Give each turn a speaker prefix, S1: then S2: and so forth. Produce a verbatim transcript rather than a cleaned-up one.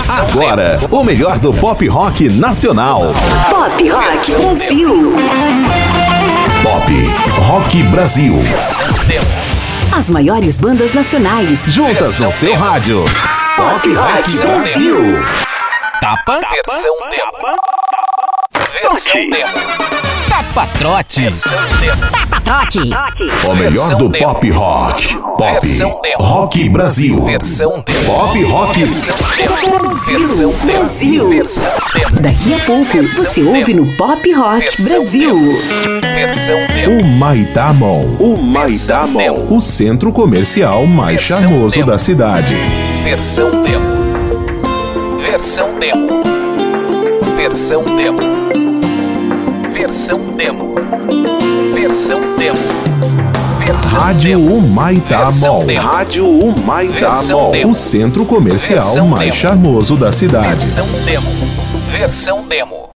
S1: Agora, o melhor do pop rock nacional.
S2: Pop Rock Brasil.
S1: Pop Rock Brasil.
S2: As maiores bandas nacionais
S1: Juntas no seu rádio. Pop Rock Brasil.
S3: Tapa.
S4: Versão demo. Versão demo.
S3: Tapa trote.
S4: Versão demo.
S2: Tapa Trote.
S1: O melhor do pop rock. Pop
S4: Versão demo.
S1: Rock Brasil.
S4: Versão demo.
S1: Pop rock.
S4: Versão demo. Versão demo.
S2: Brasil.
S4: Versão demo.
S2: Daqui a pouco você ouve no Pop Rock
S4: Versão
S2: Brasil.
S4: demo. Versão demo.
S1: O Maitá Mall. O
S4: Versão
S1: Maitá Mall.
S4: demo.
S1: O centro comercial mais
S4: Versão
S1: charmoso
S4: demo.
S1: da cidade.
S4: Versão demo. Versão demo. Versão demo. Versão demo. Versão demo. Versão
S1: Rádio
S4: demo.
S1: Humaitá
S4: Versão
S1: Mall.
S4: demo.
S1: Rádio Humaitá
S4: Versão
S1: Mall.
S4: demo.
S1: O centro comercial
S4: Versão
S1: mais
S4: demo.
S1: charmoso da cidade.
S4: Versão demo. Versão demo.